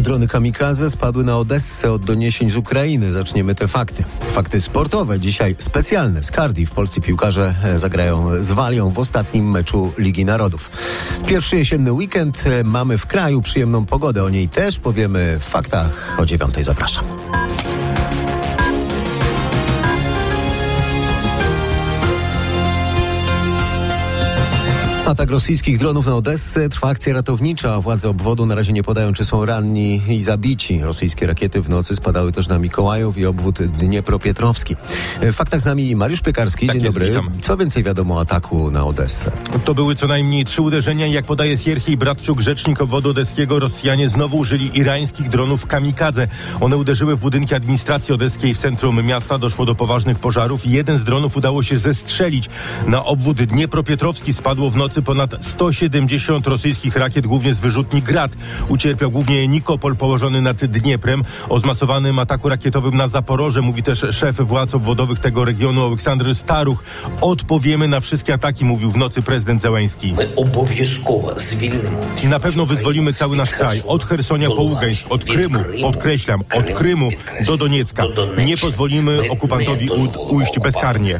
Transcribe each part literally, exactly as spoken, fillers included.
Drony kamikadze spadły na Odessę od doniesień z Ukrainy. Zaczniemy te fakty. Fakty sportowe. Dzisiaj specjalne z Cardiff. Polscy piłkarze zagrają z Walią w ostatnim meczu Ligi Narodów. Pierwszy jesienny weekend mamy w kraju, przyjemną pogodę. O niej też powiemy w faktach o dziewiątej. Zapraszam. Atak rosyjskich dronów na Odessę, trwa akcja ratownicza. Władze obwodu na razie nie podają, czy są ranni i zabici. Rosyjskie rakiety w nocy spadały też na Mikołajów i obwód Dniepropietrowski. W faktach z nami Mariusz Piekarski. Tak Dzień jest, dobry. witam. Co więcej wiadomo o ataku na Odessę? To były co najmniej trzy uderzenia. Jak podaje Sierhiej Bratczuk, rzecznik obwodu odeskiego, Rosjanie znowu użyli irańskich dronów kamikadze. One uderzyły w budynki administracji odeskiej w centrum miasta. Doszło do poważnych pożarów. Jeden z dronów udało się zestrzelić. Na obwód Dniepropietrowski spadło w nocy ponad sto siedemdziesiąt rosyjskich rakiet, głównie z wyrzutni Grad. Ucierpiał głównie Nikopol położony nad Dnieprem. O zmasowanym ataku rakietowym na Zaporoże mówi też szef władz obwodowych tego regionu Oleksandr Staruch. Odpowiemy na wszystkie ataki, mówił w nocy prezydent Zełenski. Na pewno wyzwolimy cały nasz kraj. Od Chersonia po Ługańsk, od Krymu, podkreślam, od Krymu do Doniecka. Nie pozwolimy okupantowi ujść bezkarnie.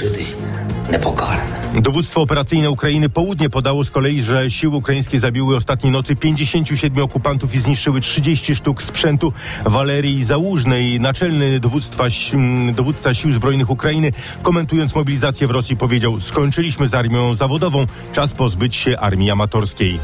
Dowództwo operacyjne Ukrainy Południe podało z kolei, że siły ukraińskie zabiły ostatniej nocy pięćdziesięciu siedmiu okupantów i zniszczyły trzydzieści sztuk sprzętu. Walerii Załużnej, naczelny dowództwa, dowódca Sił Zbrojnych Ukrainy, komentując mobilizację w Rosji, powiedział: skończyliśmy z armią zawodową, czas pozbyć się armii amatorskiej.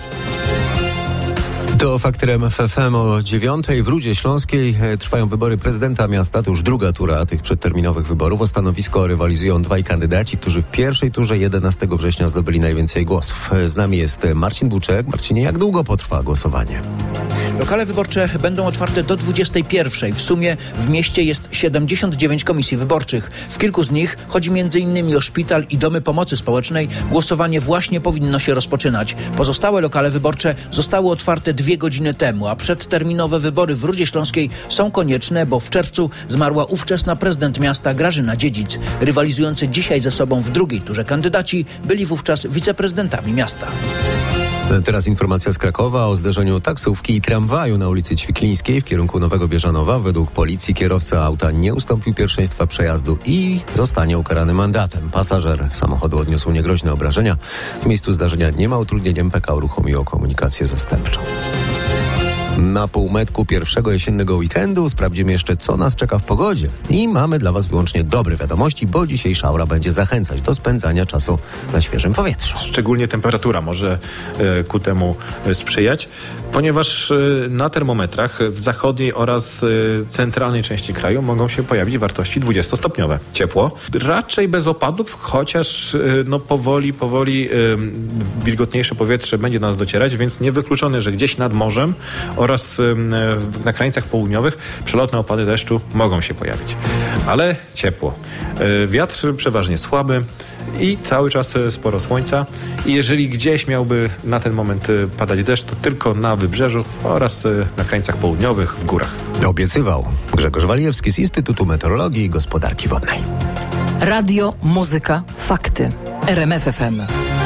To fakty R M F F M o dziewiątej. W Rudzie Śląskiej trwają wybory prezydenta miasta. To już druga tura tych przedterminowych wyborów. O stanowisko rywalizują dwaj kandydaci, którzy w pierwszej turze jedenastego września zdobyli najwięcej głosów. Z nami jest Marcin Buczek. Marcinie, jak długo potrwa głosowanie? Lokale wyborcze będą otwarte do dwudziestej pierwszej. W sumie w mieście jest siedemdziesiąt dziewięć komisji wyborczych. W kilku z nich chodzi między innymi o szpital i domy pomocy społecznej. Głosowanie właśnie powinno się rozpoczynać. Pozostałe lokale wyborcze zostały otwarte dwie godziny temu, a przedterminowe wybory w Rudzie Śląskiej są konieczne, bo w czerwcu zmarła ówczesna prezydent miasta Grażyna Dziedzic. Rywalizujący dzisiaj ze sobą w drugiej turze kandydaci byli wówczas wiceprezydentami miasta. Teraz informacja z Krakowa o zderzeniu taksówki i tramwaju na ulicy Ćwiklińskiej w kierunku Nowego Bieżanowa. Według policji kierowca auta nie ustąpił pierwszeństwa przejazdu i zostanie ukarany mandatem. Pasażer samochodu odniósł niegroźne obrażenia. W miejscu zdarzenia nie ma utrudnień. M P K uruchomiło komunikację zastępczą. Na półmetku pierwszego jesiennego weekendu sprawdzimy jeszcze, co nas czeka w pogodzie. I mamy dla Was wyłącznie dobre wiadomości, bo dzisiejsza aura będzie zachęcać do spędzania czasu na świeżym powietrzu. Szczególnie temperatura może e, ku temu sprzyjać, ponieważ e, na termometrach w zachodniej oraz e, centralnej części kraju mogą się pojawić wartości dwudziestostopniowe. Ciepło, raczej bez opadów, chociaż e, no powoli, powoli e, wilgotniejsze powietrze będzie do nas docierać, więc niewykluczone, że gdzieś nad morzem oraz na krańcach południowych przelotne opady deszczu mogą się pojawić. Ale ciepło. Wiatr przeważnie słaby i cały czas sporo słońca. I jeżeli gdzieś miałby na ten moment padać deszcz, to tylko na wybrzeżu oraz na krańcach południowych, w górach. Obiecywał Grzegorz Waliewski z Instytutu Meteorologii i Gospodarki Wodnej. Radio, muzyka, fakty. R M F F M.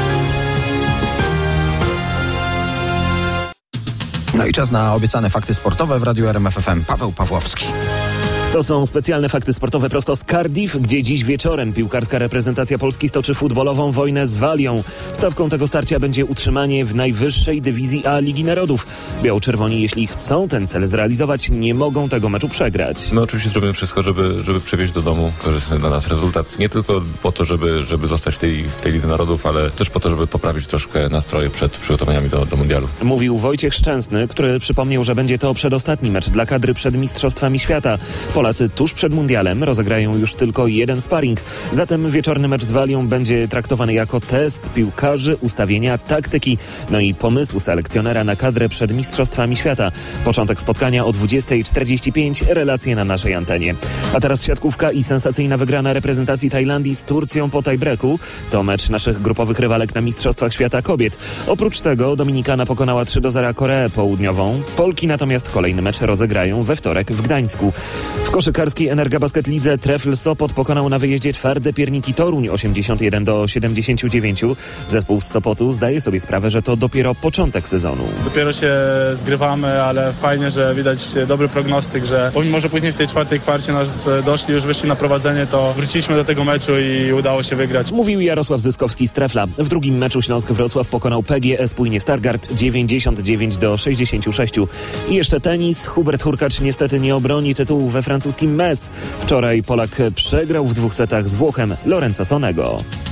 No i czas na obiecane fakty sportowe w Radiu R M F F M. Paweł Pawłowski. To są specjalne fakty sportowe prosto z Cardiff, gdzie dziś wieczorem piłkarska reprezentacja Polski stoczy futbolową wojnę z Walią. Stawką tego starcia będzie utrzymanie w najwyższej dywizji A Ligi Narodów. Biało-czerwoni, jeśli chcą ten cel zrealizować, nie mogą tego meczu przegrać. My oczywiście zrobimy wszystko, żeby, żeby przywieźć do domu korzystny dla nas rezultat. Nie tylko po to, żeby, żeby zostać w tej, w tej Lidze Narodów, ale też po to, żeby poprawić troszkę nastroje przed przygotowaniami do, do mundialu. Mówił Wojciech Szczęsny, który przypomniał, że będzie to przedostatni mecz dla kadry przed Mistrzostwami Świata. Polacy tuż przed mundialem rozegrają już tylko jeden sparring. Zatem wieczorny mecz z Walią będzie traktowany jako test piłkarzy, ustawienia, taktyki, no i pomysłu selekcjonera na kadrę przed Mistrzostwami Świata. Początek spotkania o dwudziestej czterdzieści pięć, relacje na naszej antenie. A teraz siatkówka i sensacyjna wygrana reprezentacji Tajlandii z Turcją po tiebreaku. To mecz naszych grupowych rywalek na Mistrzostwach Świata kobiet. Oprócz tego Dominikana pokonała trzy do zera Koreę Południową. Polki natomiast kolejny mecz rozegrają we wtorek w Gdańsku. W koszykarskiej Energa Basket Lidze Trefl Sopot pokonał na wyjeździe twarde pierniki Toruń osiemdziesiąt jeden do siedemdziesięciu dziewięciu. Zespół z Sopotu zdaje sobie sprawę, że to dopiero początek sezonu. Dopiero się zgrywamy, ale fajnie, że widać dobry prognostyk, że pomimo, że później w tej czwartej kwarcie nas doszli, już wyszli na prowadzenie, to wróciliśmy do tego meczu i udało się wygrać. Mówił Jarosław Zyskowski z Trefla. W drugim meczu Śląsk Wrocław pokonał P G S Płynie Stargard dziewięćdziesiąt dziewięć do sześćdziesięciu sześciu. I jeszcze tenis. Hubert Hurkacz niestety nie obroni tytułu we francuskim Metz. Wczoraj Polak przegrał w dwóch setach z Włochem Lorenzo Sonego.